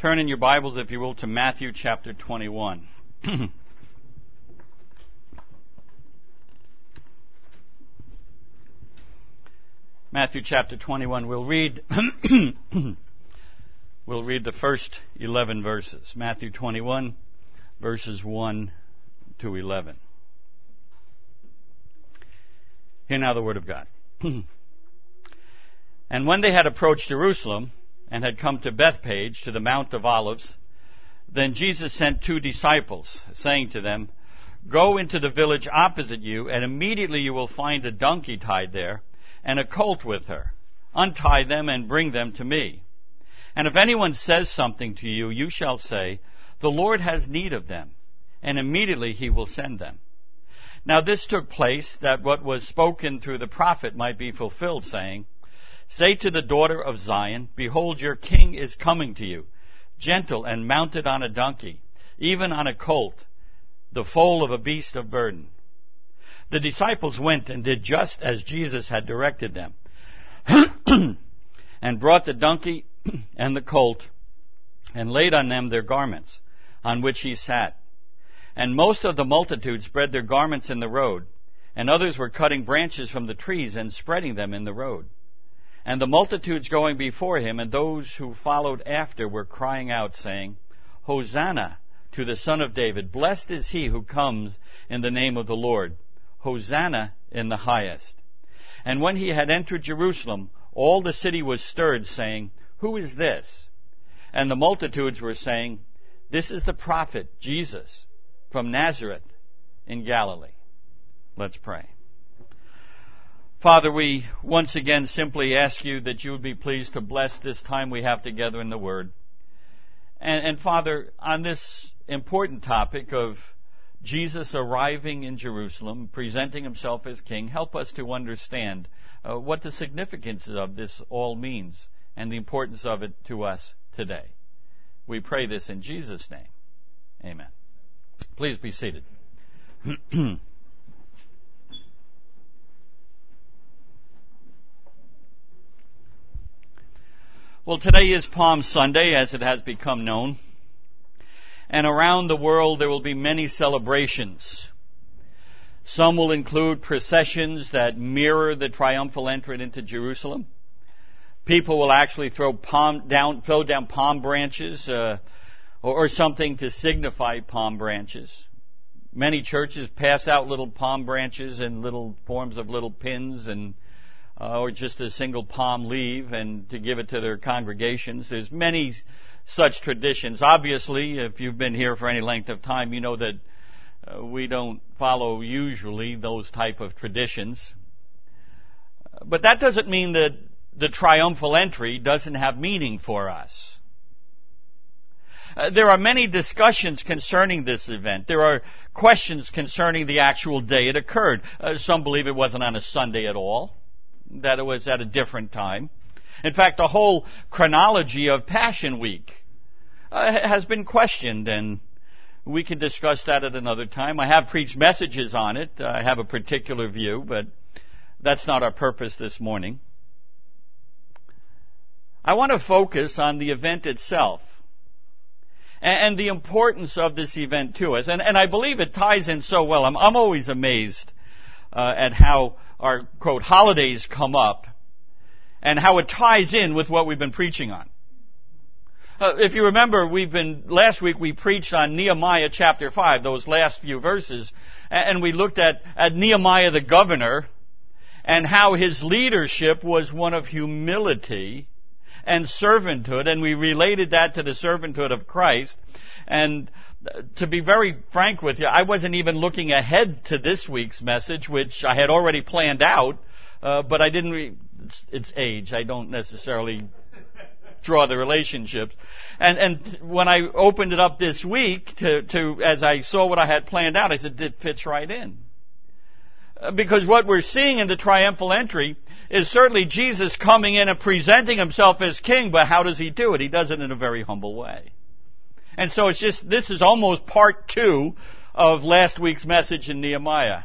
Turn in your Bibles, if you will, to Matthew chapter 21. Matthew chapter 21. We'll read the first 11 verses. Matthew 21, verses 1 to 11. Hear now the word of God. And when they had approached Jerusalem and had come to Bethphage, to the Mount of Olives, then Jesus sent 2 disciples, saying to them, Go into the village opposite you, and immediately you will find a donkey tied there, and a colt with her. Untie them and bring them to me. And if anyone says something to you, you shall say, The Lord has need of them, and immediately he will send them. Now this took place, that what was spoken through the prophet might be fulfilled, saying, Say to the daughter of Zion, Behold, your king is coming to you, gentle and mounted on a donkey, even on a colt, the foal of a beast of burden. The disciples went and did just as Jesus had directed them, and brought the donkey and the colt, and laid on them their garments, on which he sat. And most of the multitude spread their garments in the road, and others were cutting branches from the trees and spreading them in the road. And the multitudes going before him and those who followed after were crying out, saying, Hosanna to the Son of David. Blessed is he who comes in the name of the Lord. Hosanna in the highest. And when he had entered Jerusalem, all the city was stirred, saying, Who is this? And the multitudes were saying, This is the prophet Jesus from Nazareth in Galilee. Let's pray. Father, we once again simply ask you that you would be pleased to bless this time we have together in the Word. And Father, on this important topic of Jesus arriving in Jerusalem, presenting himself as King, help us to understand what the significance of this all means and the importance of it to us today. We pray this in Jesus' name. Amen. Please be seated. Well, today is Palm Sunday, as it has become known. And around the world there will be many celebrations. Some will include processions that mirror the triumphal entry into Jerusalem. People will actually throw down palm branches or something to signify palm branches. Many churches pass out little palm branches in little forms of little pins and or just a single palm leaf, and to give it to their congregations. There's many such traditions. Obviously, if you've been here for any length of time, you know that we don't follow usually those type of traditions. But that doesn't mean that the triumphal entry doesn't have meaning for us. There are many discussions concerning this event. There are questions concerning the actual day it occurred. Some believe it wasn't on a Sunday at all, that it was at a different time. In fact, the whole chronology of Passion Week has been questioned, and we can discuss that at another time. I have preached messages on it. I have a particular view, but that's not our purpose this morning. I want to focus on the event itself and the importance of this event to us. And I believe it ties in so well. I'm always amazed at how our, quote, holidays come up and how it ties in with what we've been preaching on. If you remember, last week we preached on Nehemiah chapter 5, those last few verses, and we looked at Nehemiah the governor and how his leadership was one of humility and servanthood, and we related that to the servanthood of Christ. And to be very frank with you, I wasn't even looking ahead to this week's message, which I had already planned out, but I didn't. It's age. I don't necessarily draw the relationships. And when I opened it up this week, to as I saw what I had planned out, I said, it fits right in. Because what we're seeing in the triumphal entry is certainly Jesus coming in and presenting himself as king, but how does he do it? He does it in a very humble way. And so this is almost part 2 of last week's message in Nehemiah.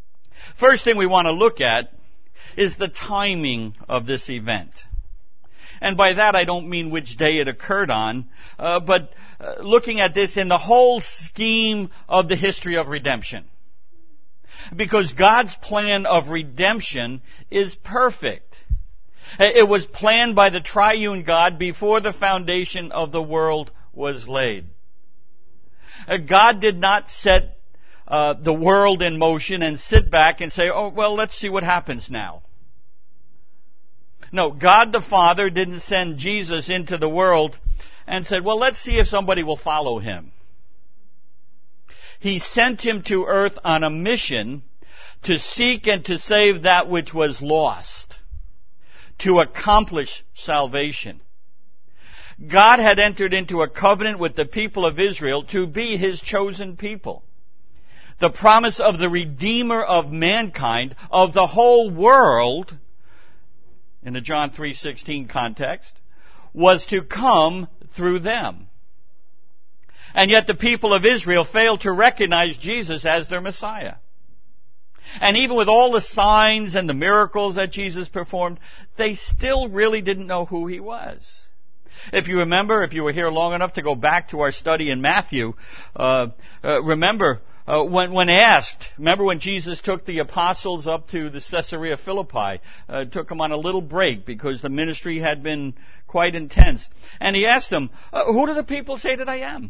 First thing we want to look at is the timing of this event. And by that I don't mean which day it occurred on, but looking at this in the whole scheme of the history of redemption. Because God's plan of redemption is perfect. It was planned by the triune God before the foundation of the world was laid. God did not set the world in motion and sit back and say, oh, well, let's see what happens now. No, God the Father didn't send Jesus into the world and said, well, let's see if somebody will follow him. He sent him to earth on a mission to seek and to save that which was lost, to accomplish salvation. God had entered into a covenant with the people of Israel to be his chosen people. The promise of the Redeemer of mankind, of the whole world, in the John 3:16 context, was to come through them. And yet the people of Israel failed to recognize Jesus as their Messiah. And even with all the signs and the miracles that Jesus performed, they still really didn't know who he was. If you remember, if you were here long enough to go back to our study in Matthew, remember when asked, remember when Jesus took the apostles up to the Caesarea Philippi, took them on a little break because the ministry had been quite intense. And he asked them, who do the people say that I am?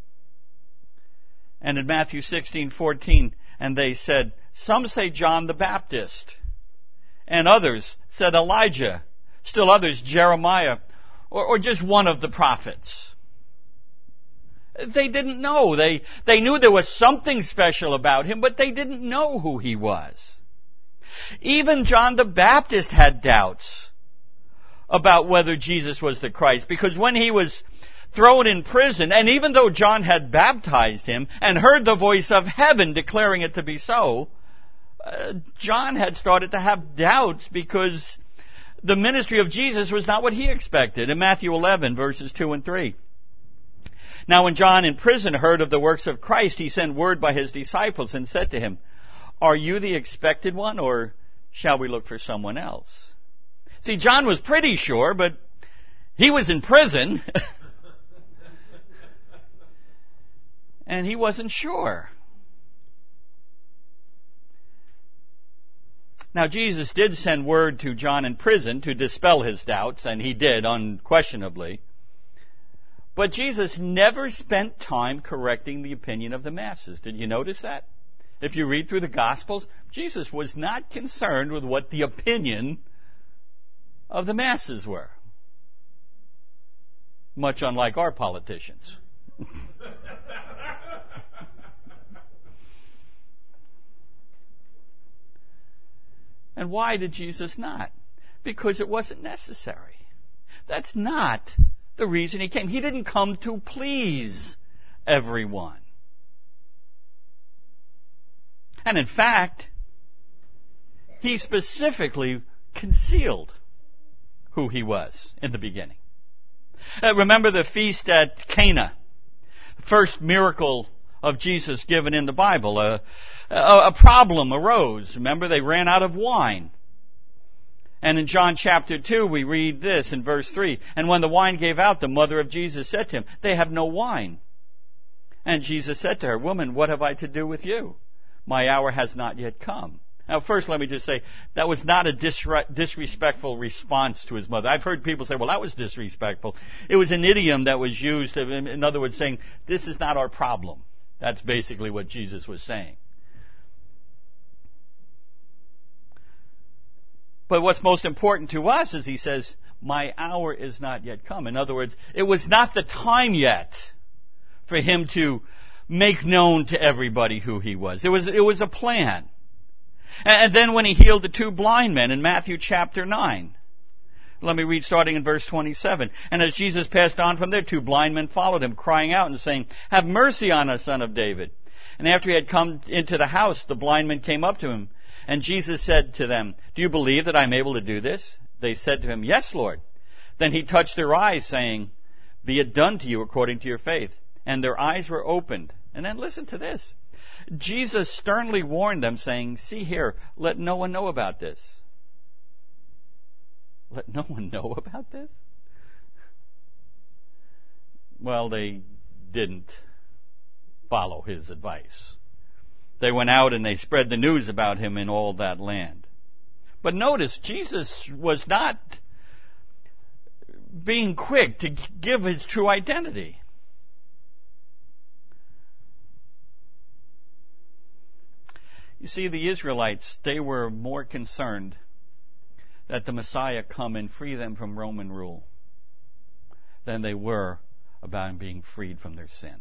And in Matthew 16:14, and they said, some say John the Baptist, and others said Elijah, still others Jeremiah, or just one of the prophets. They didn't know. They knew there was something special about him, but they didn't know who he was. Even John the Baptist had doubts about whether Jesus was the Christ, because when he was thrown in prison, and even though John had baptized him and heard the voice of heaven declaring it to be so, John had started to have doubts because the ministry of Jesus was not what he expected. In Matthew 11, verses 2 and 3. Now when John in prison heard of the works of Christ, he sent word by his disciples and said to him, are you the expected one, or shall we look for someone else? See, John was pretty sure, but he was in prison. And he wasn't sure. Now, Jesus did send word to John in prison to dispel his doubts, and he did, unquestionably. But Jesus never spent time correcting the opinion of the masses. Did you notice that? If you read through the Gospels, Jesus was not concerned with what the opinion of the masses were. Much unlike our politicians. And why did Jesus not? Because it wasn't necessary. That's not the reason he came. He didn't come to please everyone. And in fact, he specifically concealed who he was in the beginning. Remember the feast at Cana, first miracle of Jesus given in the Bible. A problem arose. Remember, they ran out of wine. And in John chapter 2, we read this in verse 3. And when the wine gave out, the mother of Jesus said to him, they have no wine. And Jesus said to her, woman, what have I to do with you? My hour has not yet come. Now, first, let me just say, that was not a disrespectful response to his mother. I've heard people say, well, that was disrespectful. It was an idiom that was used, in other words, saying, this is not our problem. That's basically what Jesus was saying. But what's most important to us is he says, my hour is not yet come. In other words, it was not the time yet for him to make known to everybody who he was. It was a plan. And then when he healed the two blind men in Matthew chapter 9, let me read starting in verse 27. And as Jesus passed on from there, two blind men followed him, crying out and saying, have mercy on us, Son of David. And after he had come into the house, the blind men came up to him. And Jesus said to them, do you believe that I'm able to do this? They said to him, yes, Lord. Then he touched their eyes, saying, be it done to you according to your faith. And their eyes were opened. And then listen to this. Jesus sternly warned them, saying, see here, let no one know about this. Let no one know about this? well, they didn't follow his advice. They went out and they spread the news about him in all that land. But notice, Jesus was not being quick to give his true identity. You see, the Israelites, they were more concerned that the Messiah come and free them from Roman rule than they were about being freed from their sin.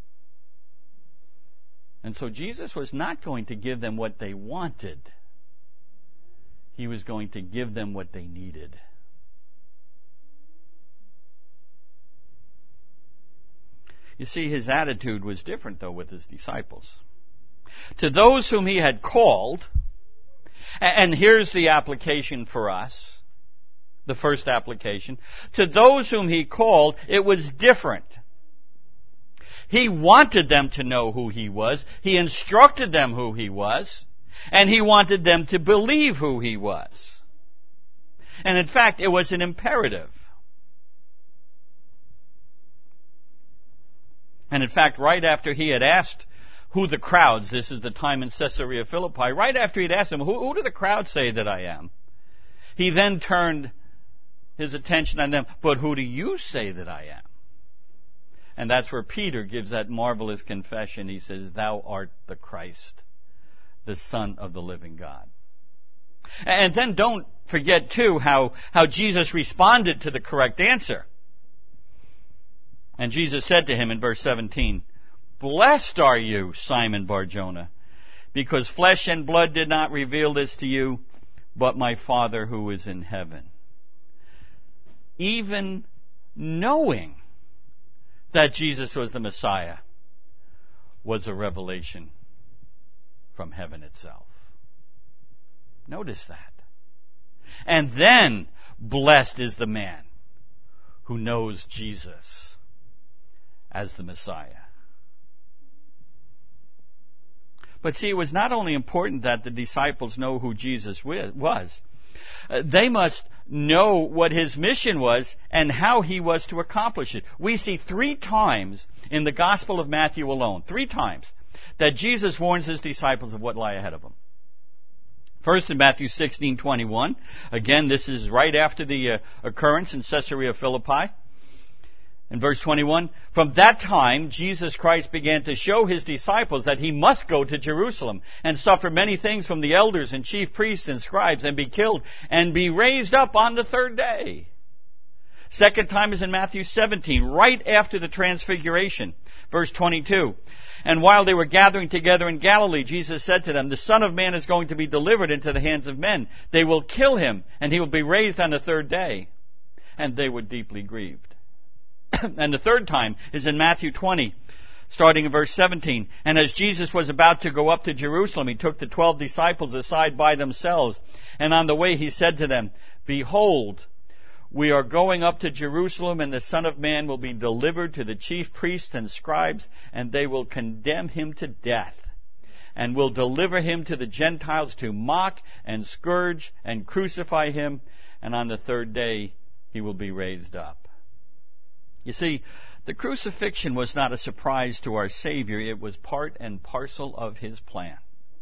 And so Jesus was not going to give them what they wanted. He was going to give them what they needed. You see, his attitude was different, though, with his disciples. To those whom he had called, and here's the application for us, the first application, to those whom he called, it was different. He wanted them to know who he was. He instructed them who he was. And he wanted them to believe who he was. And in fact, it was an imperative. And in fact, right after he had asked who the crowds, this is the time in Caesarea Philippi, right after he'd asked them, who do the crowds say that I am? He then turned his attention on them, but who do you say that I am? And that's where Peter gives that marvelous confession. He says, thou art the Christ, the Son of the living God. And then don't forget, too, how Jesus responded to the correct answer. And Jesus said to him in verse 17, blessed are you, Simon Bar-Jonah, because flesh and blood did not reveal this to you, but my Father who is in heaven. Even knowing that Jesus was the Messiah was a revelation from heaven itself. Notice that. And then, blessed is the man who knows Jesus as the Messiah. But see, it was not only important that the disciples know who Jesus was. They must know what his mission was and how he was to accomplish it. We see 3 times in the Gospel of Matthew alone, 3 times, that Jesus warns his disciples of what lie ahead of them. First in Matthew 16:21. Again, this is right after the occurrence in Caesarea Philippi. In verse 21, from that time Jesus Christ began to show his disciples that he must go to Jerusalem and suffer many things from the elders and chief priests and scribes and be killed and be raised up on the 3rd day. Second time is in Matthew 17, right after the transfiguration. Verse 22, and while they were gathering together in Galilee, Jesus said to them, the Son of Man is going to be delivered into the hands of men. They will kill him and he will be raised on the 3rd day. And they were deeply grieved. And the 3rd time is in Matthew 20, starting in verse 17. And as Jesus was about to go up to Jerusalem, he took the 12 disciples aside by themselves. And on the way he said to them, behold, we are going up to Jerusalem, and the Son of Man will be delivered to the chief priests and scribes, and they will condemn him to death, and will deliver him to the Gentiles to mock and scourge and crucify him, and on the 3rd day he will be raised up. You see, the crucifixion was not a surprise to our Savior. It was part and parcel of his plan.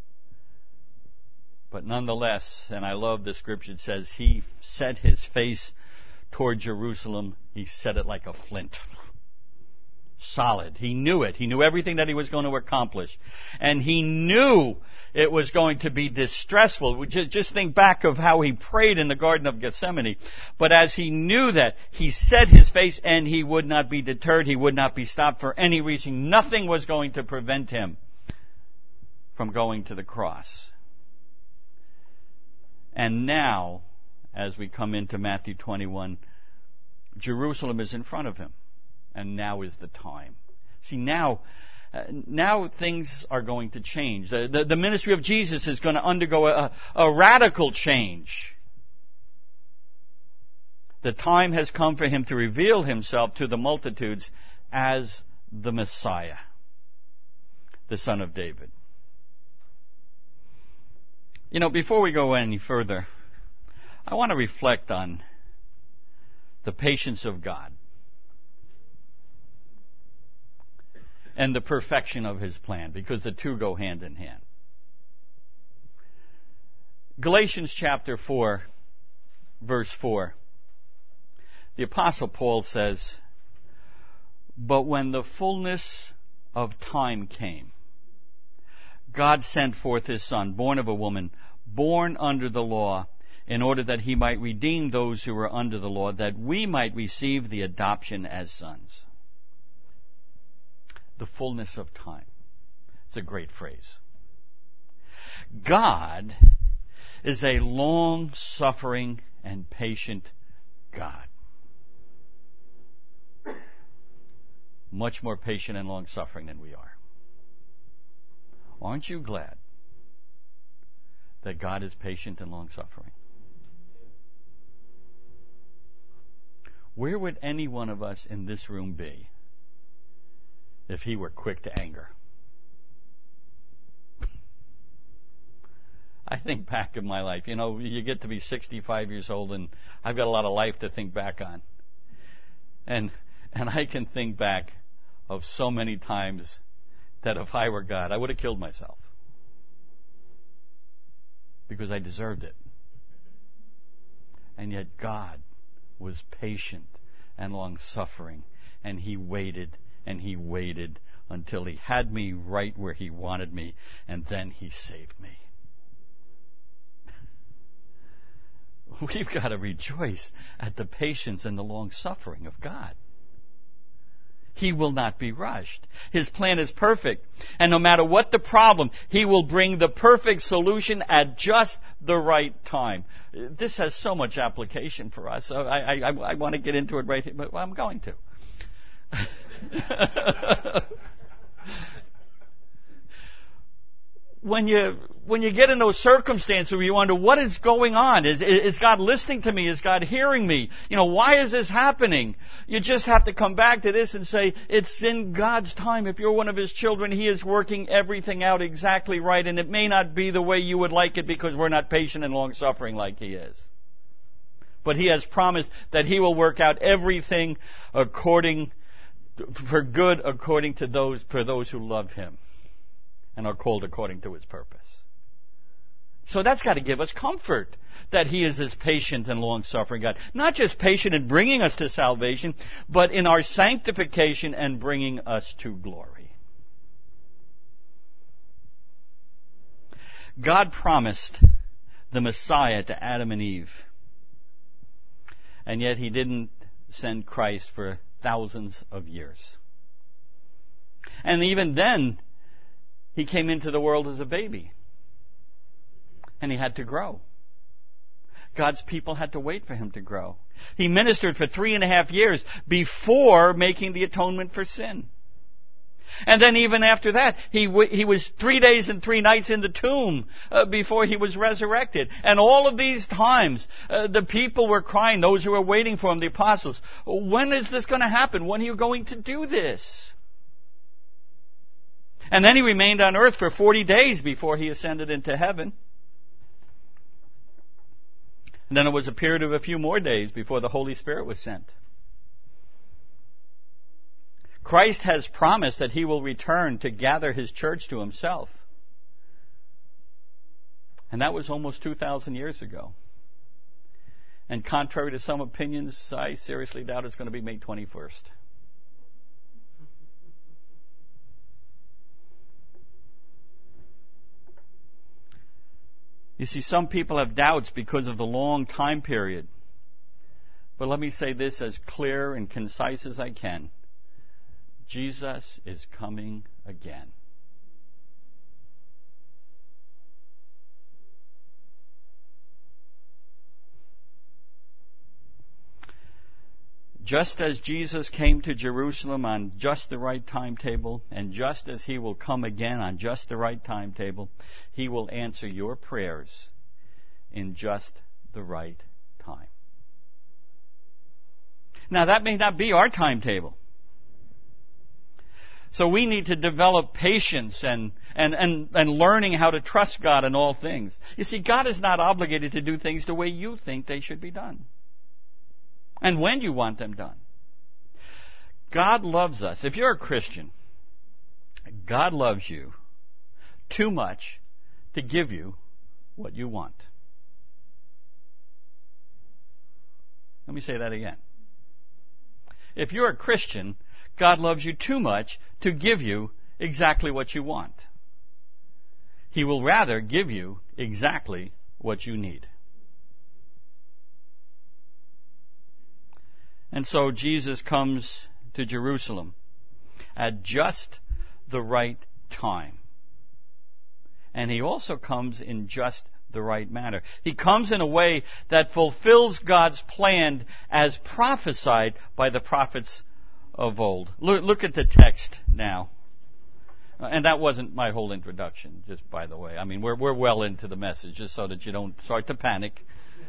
But nonetheless, and I love the scripture, it says, he set his face toward Jerusalem. He set it like a flint. Solid. He knew it. He knew everything that he was going to accomplish. And he knew it was going to be distressful. Just think back of how he prayed in the Garden of Gethsemane. But as he knew that, he set his face and he would not be deterred. He would not be stopped for any reason. Nothing was going to prevent him from going to the cross. And now, as we come into Matthew 21, Jerusalem is in front of him. And now is the time. See, now things are going to change. The ministry of Jesus is going to undergo a radical change. The time has come for him to reveal himself to the multitudes as the Messiah, the Son of David. You know, before we go any further, I want to reflect on the patience of God. and the perfection of His plan, because the two go hand in hand. Galatians chapter 4, verse 4. The Apostle Paul says, "But when the fullness of time came, God sent forth His Son, born of a woman, born under the law, in order that He might redeem those who were under the law, that we might receive the adoption as sons." The fullness of time. It's a great phrase. God is a long-suffering and patient God. Much more patient and long-suffering than we are. Aren't you glad that God is patient and long-suffering? Where would any one of us in this room be if He were quick to anger? I think back in my life. You know, you get to be 65 years old, and I've got a lot of life to think back on. And I can think back of so many times that if I were God, I would have killed myself. Because I deserved it. And yet God was patient and long-suffering, and He waited and He waited until He had me right where He wanted me, and then He saved me. We've got to rejoice at the patience and the long-suffering of God. He will not be rushed. His plan is perfect. And no matter what the problem, He will bring the perfect solution at just the right time. This has so much application for us. So I want to get into it right here, but I'm going to. When you get in those circumstances where you wonder, what is going on? Is God listening to me? Is God hearing me? You know, why is this happening? You just have to come back to this and say, it's in God's time. If you're one of His children, He is working everything out exactly right, and it may not be the way you would like it because we're not patient and long-suffering like He is. But He has promised that He will work out everything for good according to for those who love Him and are called according to His purpose. So that's got to give us comfort that He is this patient and long-suffering God. Not just patient in bringing us to salvation, but in our sanctification and bringing us to glory. God promised the Messiah to Adam and Eve, and yet He didn't send Christ for thousands of years. And even then, He came into the world as a baby. And He had to grow. God's people had to wait for Him to grow. He ministered for 3.5 years before making the atonement for sin. And then even after that, He was 3 days and 3 nights in the tomb before He was resurrected. And all of these times, the people were crying, those who were waiting for Him, the apostles, when is this going to happen? When are you going to do this? And then He remained on earth for 40 days before He ascended into heaven. And then it was a period of a few more days before the Holy Spirit was sent. Christ has promised that He will return to gather His church to Himself. And that was almost 2,000 years ago. And contrary to some opinions, I seriously doubt it's going to be May 21st. You see, some people have doubts because of the long time period. But let me say this as clear and concise as I can. Jesus is coming again. Just as Jesus came to Jerusalem on just the right timetable, and just as He will come again on just the right timetable, He will answer your prayers in just the right time. Now, that may not be our timetable. So we need to develop patience and learning how to trust God in all things. You see, God is not obligated to do things the way you think they should be done, and when you want them done. God loves us. If you're a Christian, God loves you too much to give you what you want. Let me say that again. If you're a Christian, God loves you too much to give you exactly what you want. He will rather give you exactly what you need. And so Jesus comes to Jerusalem at just the right time. And he also comes in just the right manner. He comes in a way that fulfills God's plan as prophesied by the prophets of old. Look at the text now. And that wasn't my whole introduction, just by the way. I mean, we're well into the message, just so that you don't start to panic.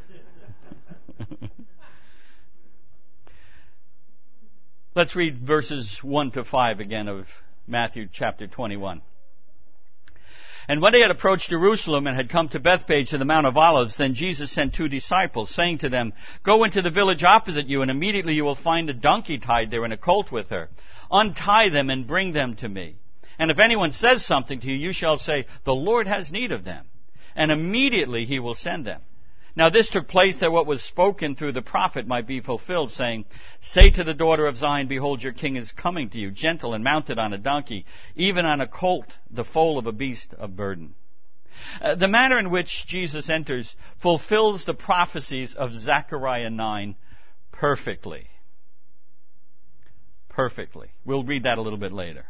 Let's read verses 1 to 5 again of Matthew chapter 21. And when they had approached Jerusalem and had come to Bethphage to the Mount of Olives, then Jesus sent 2 disciples, saying to them, "Go into the village opposite you, and immediately you will find a donkey tied there and a colt with her. Untie them and bring them to me. And if anyone says something to you, you shall say, 'The Lord has need of them.' And immediately he will send them. Now this took place that what was spoken through the prophet might be fulfilled, saying, 'Say to the daughter of Zion, behold, your king is coming to you, gentle and mounted on a donkey, even on a colt, the foal of a beast of burden.'" The manner in which Jesus enters fulfills the prophecies of Zechariah 9 perfectly. Perfectly. We'll read that a little bit later.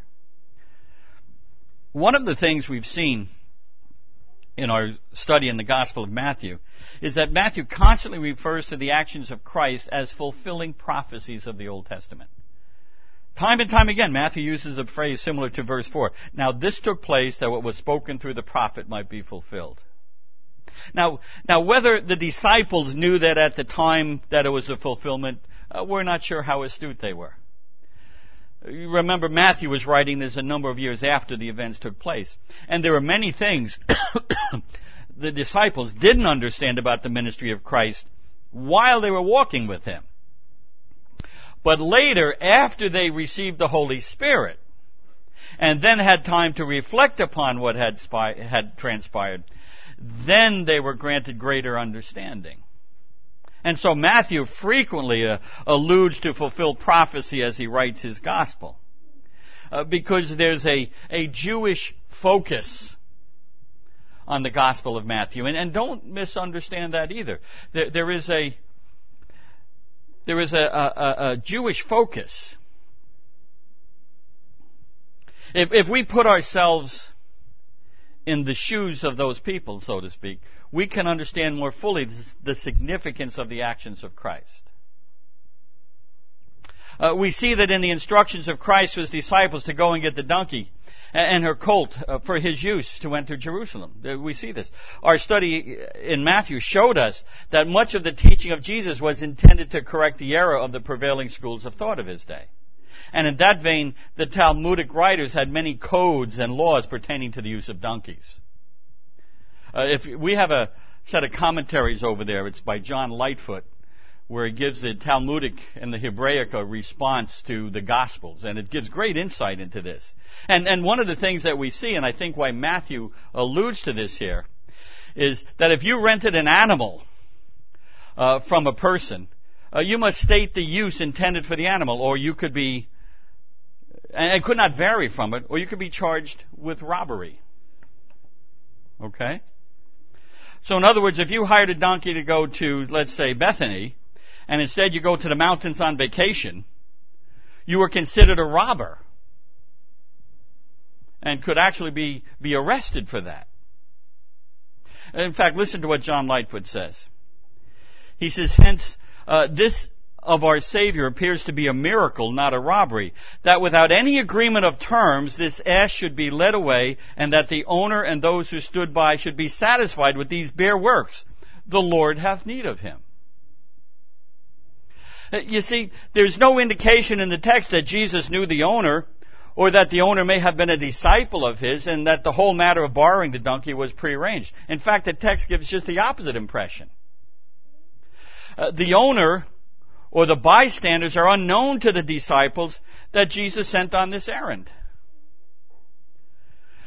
One of the things we've seen in our study in the Gospel of Matthew is that Matthew constantly refers to the actions of Christ as fulfilling prophecies of the Old Testament. Time and time again, Matthew uses a phrase similar to verse 4. Now this took place that what was spoken through the prophet might be fulfilled. Now whether the disciples knew that at the time that it was a fulfillment, we're not sure how astute they were. You remember, Matthew was writing this a number of years after the events took place. And there were many things the disciples didn't understand about the ministry of Christ while they were walking with him. But later, after they received the Holy Spirit, and then had time to reflect upon what had transpired, then they were granted greater understanding. And so Matthew frequently alludes to fulfilled prophecy as he writes his gospel. Because there's a Jewish focus on the Gospel of Matthew. And don't misunderstand that either. There is a Jewish focus. If we put ourselves in the shoes of those people, so to speak, we can understand more fully the significance of the actions of Christ. We see that in the instructions of Christ to his disciples to go and get the donkey and her colt for his use to enter Jerusalem. We see this. Our study in Matthew showed us that much of the teaching of Jesus was intended to correct the error of the prevailing schools of thought of his day. And in that vein, the Talmudic writers had many codes and laws pertaining to the use of donkeys. If we have a set of commentaries over there, it's by John Lightfoot, where he gives the Talmudic and the Hebraic response to the Gospels, and it gives great insight into this. And one of the things that we see, and I think why Matthew alludes to this here, is that if you rented an animal from a person, you must state the use intended for the animal, or you could be, and it could not vary from it, or you could be charged with robbery. Okay? So in other words, if you hired a donkey to go to, let's say, Bethany, and instead you go to the mountains on vacation, you were considered a robber and could actually be arrested for that. In fact, listen to what John Lightfoot says. He says, hence, this of our Savior appears to be a miracle, not a robbery, that without any agreement of terms, this ass should be led away, and that the owner and those who stood by should be satisfied with these bare works. The Lord hath need of him. You see, there's no indication in the text that Jesus knew the owner, or that the owner may have been a disciple of his, and that the whole matter of borrowing the donkey was prearranged. In fact, the text gives just the opposite impression. The owner or the bystanders are unknown to the disciples that Jesus sent on this errand.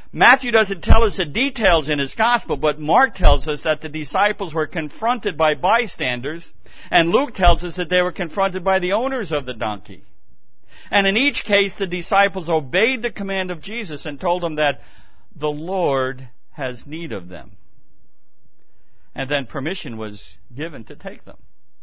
Matthew doesn't tell us the details in his gospel, but Mark tells us that the disciples were confronted by bystanders, and Luke tells us that they were confronted by the owners of the donkey. And in each case, the disciples obeyed the command of Jesus and told him that the Lord has need of them. And then permission was given to take them.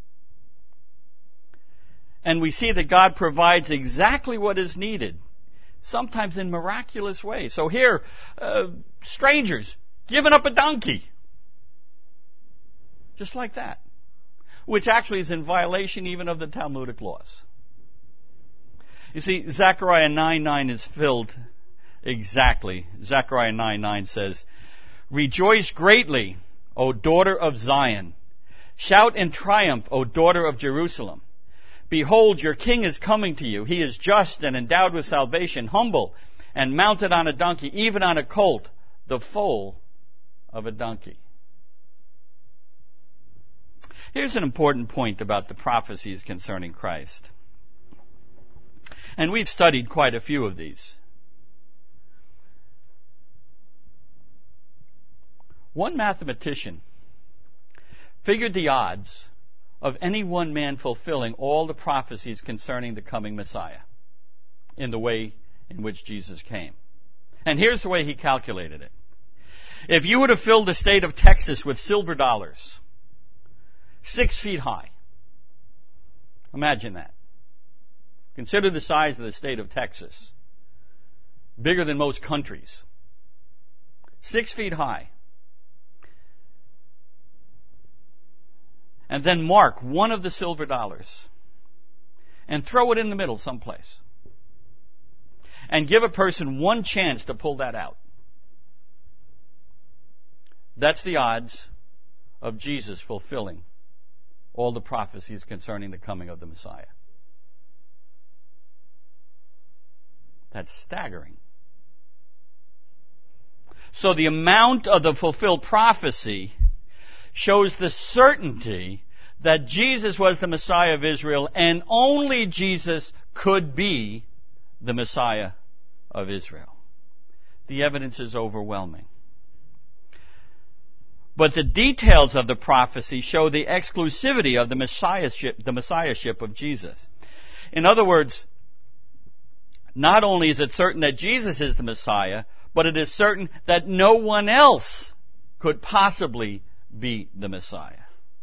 And we see that God provides exactly what is needed, sometimes in miraculous ways. So here, strangers giving up a donkey. Just like that. Which actually is in violation even of the Talmudic laws. You see, Zechariah 9:9 is filled exactly. Zechariah 9:9 says, "Rejoice greatly, O daughter of Zion. Shout in triumph, O daughter of Jerusalem. Behold, your king is coming to you. He is just and endowed with salvation, humble and mounted on a donkey, even on a colt, the foal of a donkey." Here's an important point about the prophecies concerning Christ. And we've studied quite a few of these. One mathematician figured the odds of any one man fulfilling all the prophecies concerning the coming Messiah in the way in which Jesus came. And here's the way he calculated it. If you were to fill the state of Texas with silver dollars, 6 feet high, imagine that. Consider the size of the state of Texas. Bigger than most countries. 6 feet high. And then mark one of the silver dollars and throw it in the middle someplace. And give a person one chance to pull that out. That's the odds of Jesus fulfilling all the prophecies concerning the coming of the Messiah. That's staggering. So the amount of the fulfilled prophecy shows the certainty that Jesus was the Messiah of Israel, and only Jesus could be the Messiah of Israel. The evidence is overwhelming. But the details of the prophecy show the exclusivity of the messiahship of Jesus. In other words, not only is it certain that Jesus is the Messiah, but it is certain that no one else could possibly be the Messiah.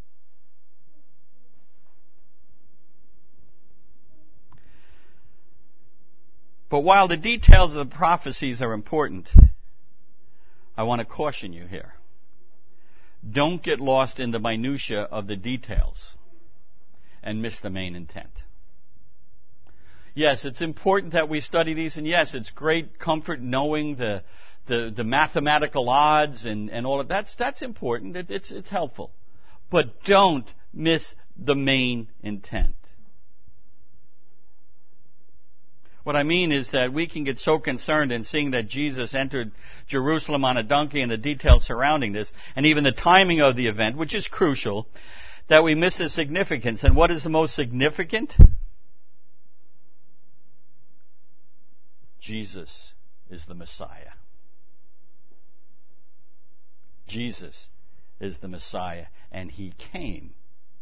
But while the details of the prophecies are important, I want to caution you here. Don't get lost in the minutia of the details and miss the main intent. Yes, it's important that we study these, and yes, it's great comfort knowing the mathematical odds and all of that. That's important. It's helpful. But don't miss the main intent. What I mean is that we can get so concerned in seeing that Jesus entered Jerusalem on a donkey and the details surrounding this, and even the timing of the event, which is crucial, that we miss the significance. And what is the most significant? Jesus is the Messiah. Jesus is the Messiah, and He came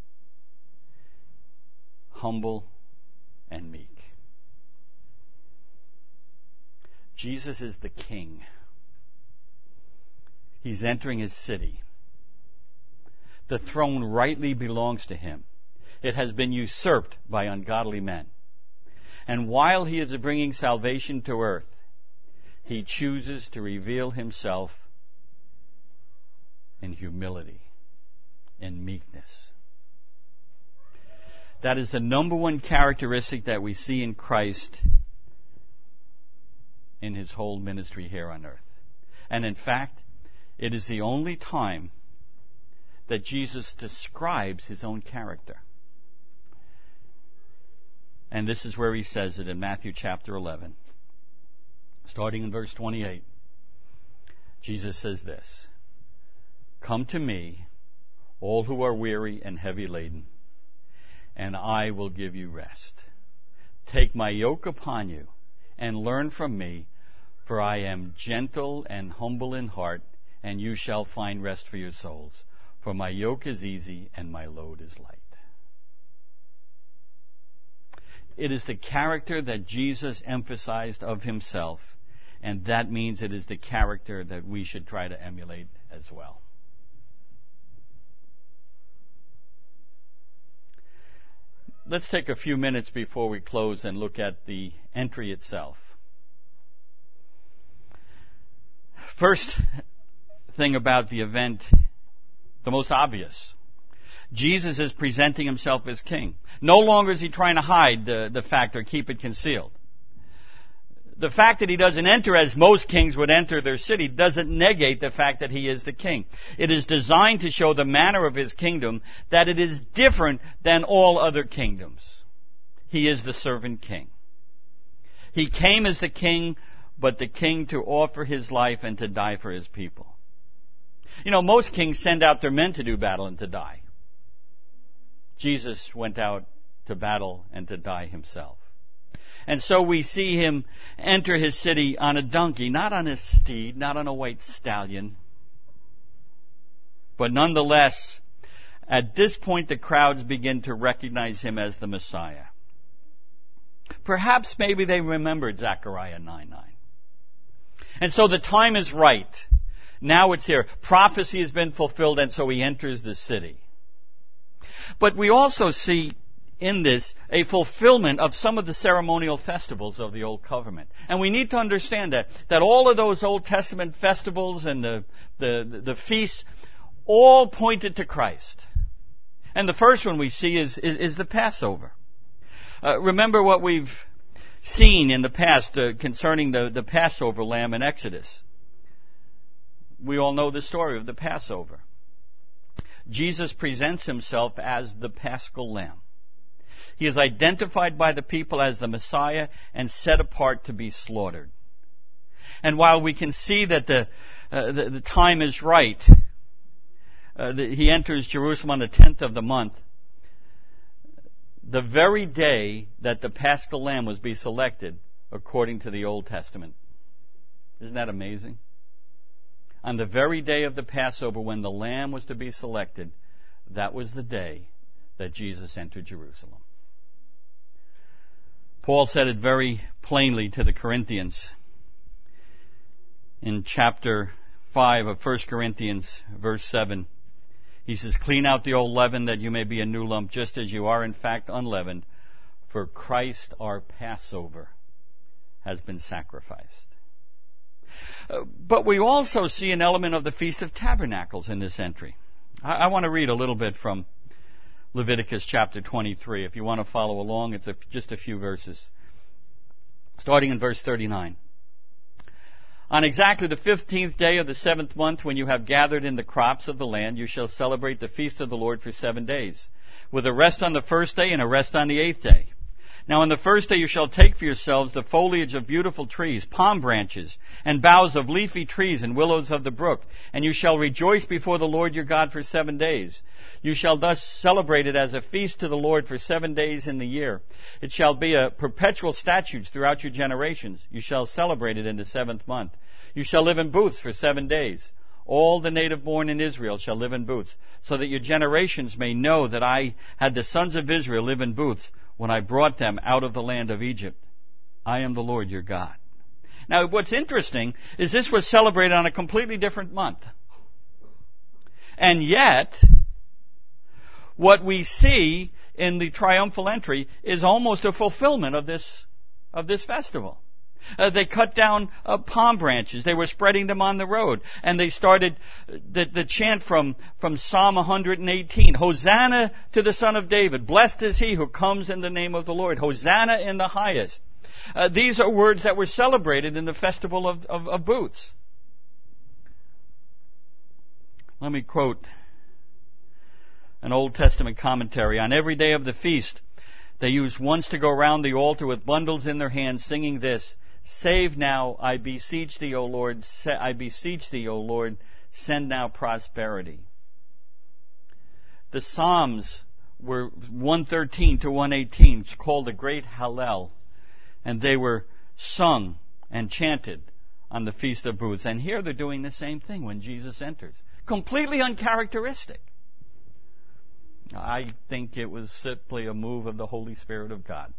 humble and meek. Jesus is the King. He's entering His city. The throne rightly belongs to Him. It has been usurped by ungodly men. And while He is bringing salvation to earth, He chooses to reveal Himself in humility, in meekness. That is the number one characteristic that we see in Christ in His whole ministry here on earth. And in fact, it is the only time that Jesus describes His own character. And this is where He says it in Matthew chapter 11. Starting in verse 28. Jesus says this: "Come to me, all who are weary and heavy laden, and I will give you rest. Take my yoke upon you and learn from me, For I am gentle and humble in heart, and you shall find rest for your souls. For my yoke is easy and my load is light. It is the character that Jesus emphasized of himself, and that means it is the character that we should try to emulate as well. Let's take a few minutes before we close and look at the entry itself. First thing about the event, the most obvious. Jesus is presenting himself as king. No longer is he trying to hide the fact or keep it concealed. The fact that he doesn't enter as most kings would enter their city doesn't negate the fact that he is the king. It is designed to show the manner of his kingdom, that it is different than all other kingdoms. He is the servant king. He came as the king, but the king to offer his life and to die for his people. You know, most kings send out their men to do battle and to die. Jesus went out to battle and to die himself. And so we see him enter his city on a donkey, not on his steed, not on a white stallion. But nonetheless, at this point the crowds begin to recognize him as the Messiah. Perhaps maybe they remembered Zechariah 9:9. And so the time is right. Now it's here. Prophecy has been fulfilled, and so he enters the city. But we also see in this a fulfillment of some of the ceremonial festivals of the Old Covenant. And we need to understand that all of those Old Testament festivals and the feasts all pointed to Christ. And the first one we see is the Passover. Remember what we've seen in the past concerning the Passover lamb in Exodus. We all know the story of the Passover. Jesus presents himself as the Paschal Lamb. He is identified by the people as the Messiah and set apart to be slaughtered. And while we can see that the time is right, he enters Jerusalem on the 10th of the month, the very day that the Paschal Lamb was to be selected according to the Old Testament. Isn't that amazing? On the very day of the Passover, when the Lamb was to be selected, that was the day that Jesus entered Jerusalem. Paul said it very plainly to the Corinthians in chapter 5 of 1 Corinthians, verse 7. He says, "Clean out the old leaven, that you may be a new lump, just as you are in fact unleavened. For Christ our Passover has been sacrificed." But we also see an element of the Feast of Tabernacles in this entry. I want to read a little bit from Leviticus chapter 23. If you want to follow along, it's just a few verses. Starting in verse 39. "On exactly the 15th day of the 7th month, when you have gathered in the crops of the land, you shall celebrate the feast of the Lord for 7 days, with a rest on the first day and a rest on the 8th day. Now on the first day you shall take for yourselves the foliage of beautiful trees, palm branches, and boughs of leafy trees and willows of the brook, and you shall rejoice before the Lord your God for 7 days. You shall thus celebrate it as a feast to the Lord for 7 days in the year. It shall be a perpetual statute throughout your generations. You shall celebrate it in the 7th month. You shall live in booths for 7 days. All the native born in Israel shall live in booths, so that your generations may know that I had the sons of Israel live in booths when I brought them out of the land of Egypt. I am the Lord your God." Now, what's interesting is this was celebrated on a completely different month. And yet, what we see in the triumphal entry is almost a fulfillment of this festival. They cut down palm branches. They were spreading them on the road. And they started the chant from Psalm 118. "Hosanna to the Son of David. Blessed is he who comes in the name of the Lord. Hosanna in the highest." These are words that were celebrated in the festival of booths. Let me quote an Old Testament commentary. "On every day of the feast, they used once to go round the altar with bundles in their hands, singing this: 'Save now, I beseech thee, O Lord, I beseech thee, O Lord, send now prosperity.'" The Psalms were 113 to 118, called the Great Hallel, and they were sung and chanted on the Feast of Booths. And here they're doing the same thing when Jesus enters. Completely uncharacteristic. I think it was simply a move of the Holy Spirit of God,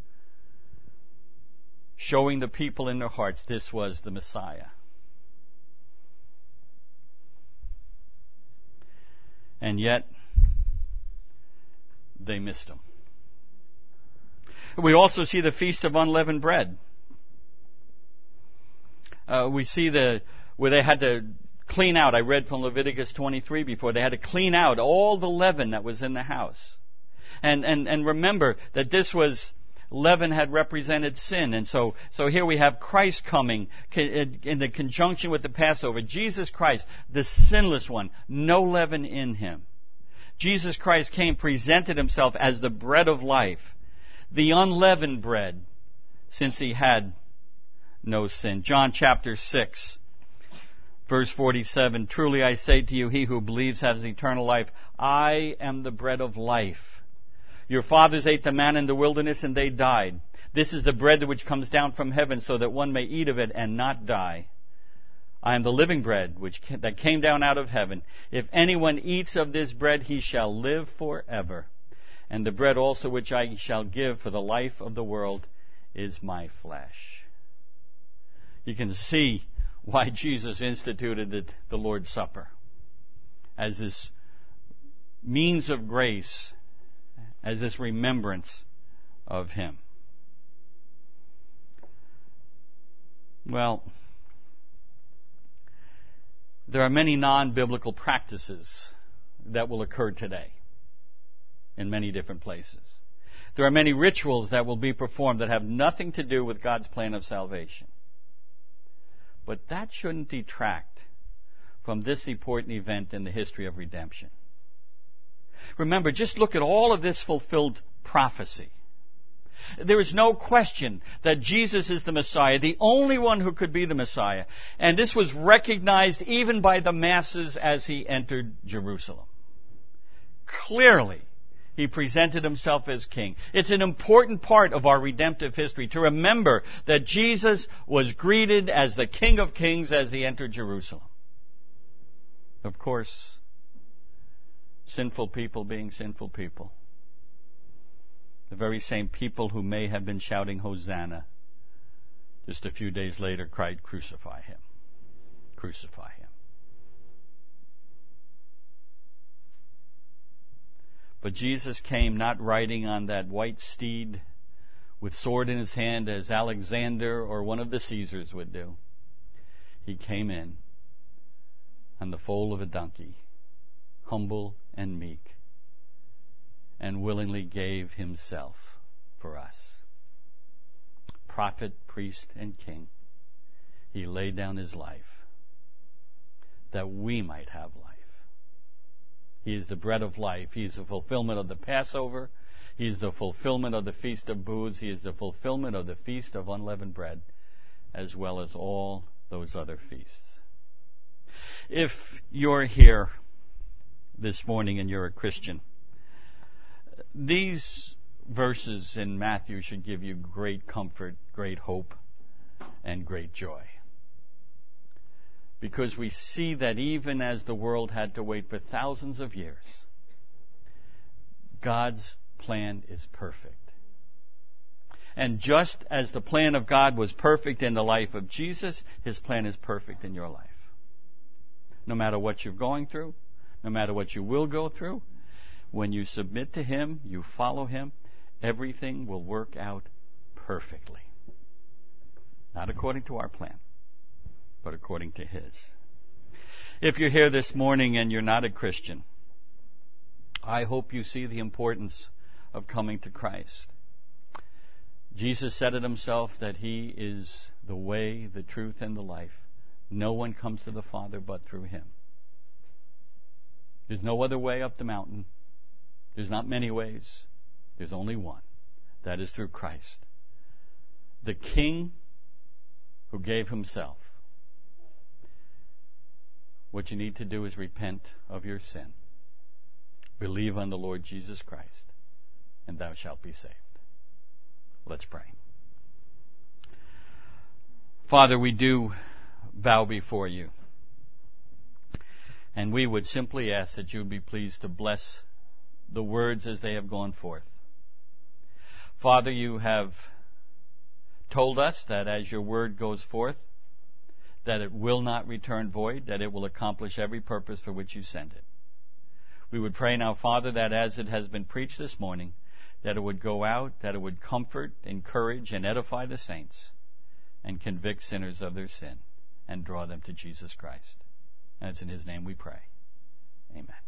showing the people in their hearts this was the Messiah. And yet, they missed him. We also see the Feast of Unleavened Bread. We see where they had to clean out. I read from Leviticus 23 before. They had to clean out all the leaven that was in the house. And remember that this was, leaven had represented sin. And so here we have Christ coming in the conjunction with the Passover. Jesus Christ, the sinless one, no leaven in him. Jesus Christ came, presented himself as the bread of life, the unleavened bread, since he had no sin. John chapter 6, verse 47, truly I say to you, he who believes has eternal life. I am the bread of life. Your fathers ate the manna in the wilderness and they died. This is the bread which comes down from heaven so that one may eat of it and not die. I am the living bread that came down out of heaven. If anyone eats of this bread, he shall live forever. And the bread also which I shall give for the life of the world is my flesh. You can see why Jesus instituted the Lord's Supper as this means of grace, as this remembrance of him. Well, there are many non-biblical practices that will occur today in many different places. There are many rituals that will be performed that have nothing to do with God's plan of salvation. But that shouldn't detract from this important event in the history of redemption. Remember, just look at all of this fulfilled prophecy. There is no question that Jesus is the Messiah, the only one who could be the Messiah. And this was recognized even by the masses as he entered Jerusalem. Clearly, he presented himself as king. It's an important part of our redemptive history to remember that Jesus was greeted as the King of Kings as he entered Jerusalem. Of course, sinful people being sinful people. The very same people who may have been shouting Hosanna just a few days later cried, crucify him. Crucify him. But Jesus came not riding on that white steed with sword in his hand as Alexander or one of the Caesars would do. He came in on the foal of a donkey, humble and meek, and willingly gave himself for us. Prophet, priest, and king, he laid down his life that we might have life. He is the bread of life. He is the fulfillment of the Passover. He is the fulfillment of the Feast of Booths. He is the fulfillment of the Feast of Unleavened Bread, as well as all those other feasts. If you're here this morning and you're a Christian, these verses in Matthew should give you great comfort, great hope, and great joy. Because we see that even as the world had to wait for thousands of years, God's plan is perfect. And just as the plan of God was perfect in the life of Jesus, his plan is perfect in your life. No matter what you're going through, no matter what you will go through, when you submit to him, you follow him, everything will work out perfectly. Not according to our plan, but according to his. If you're here this morning and you're not a Christian, I hope you see the importance of coming to Christ. Jesus said it himself that he is the way, the truth, and the life. No one comes to the Father but through him. There's no other way up the mountain. There's not many ways. There's only one. That is through Christ. The King who gave himself. What you need to do is repent of your sin. Believe on the Lord Jesus Christ, and thou shalt be saved. Let's pray. Father, we do bow before you. And we would simply ask that you would be pleased to bless the words as they have gone forth. Father, you have told us that as your word goes forth, that it will not return void, that it will accomplish every purpose for which you send it. We would pray now, Father, that as it has been preached this morning, that it would go out, that it would comfort, encourage, and edify the saints, and convict sinners of their sin, and draw them to Jesus Christ. And it's in his name we pray. Amen.